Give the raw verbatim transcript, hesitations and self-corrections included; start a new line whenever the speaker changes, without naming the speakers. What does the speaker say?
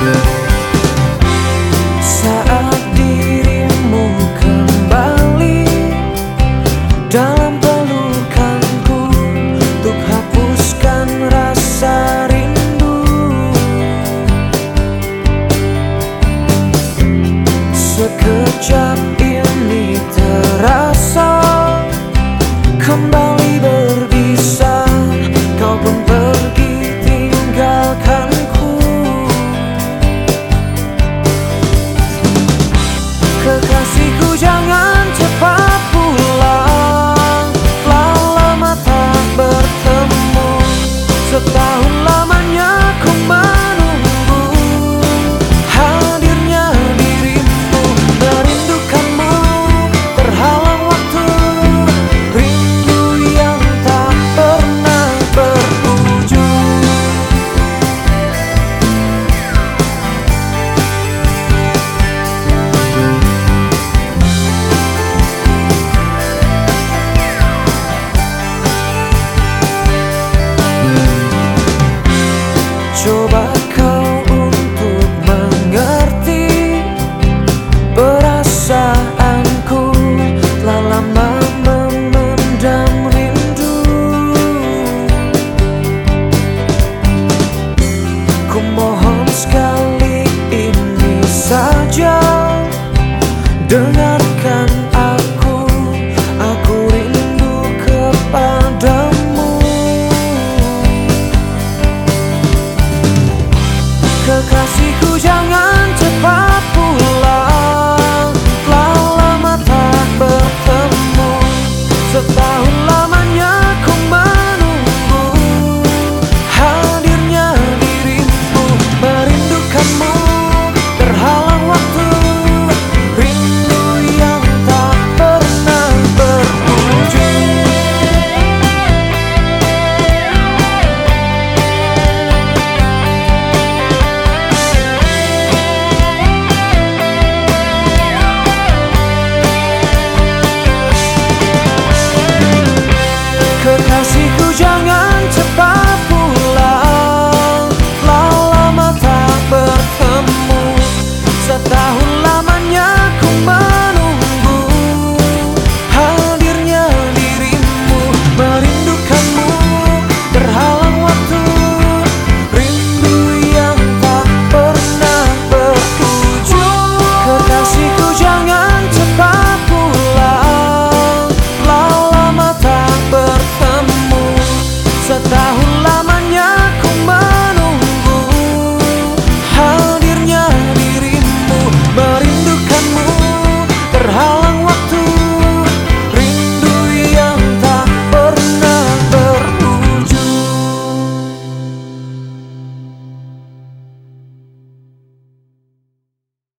Saat dirimu kembali dalam pelukanku untuk hapuskan rasa rindu, sekejap ini terasa kembali berbisa. Kau pun pergi tinggalkanku. Kekasihku, jangan cepat pulang, telah lama tak bertemu. Setahun lamanya ku menunggu hadirnya dirimu. Merindukanmu terhalang waktu, rindu yang tak pernah berujung. Coba kau untuk mengerti perasaanku, telah lama memendam rindu. Ku mohon sekali ini saja, dengarkan aku, aku rindu kepadamu. Kekasihku, jangan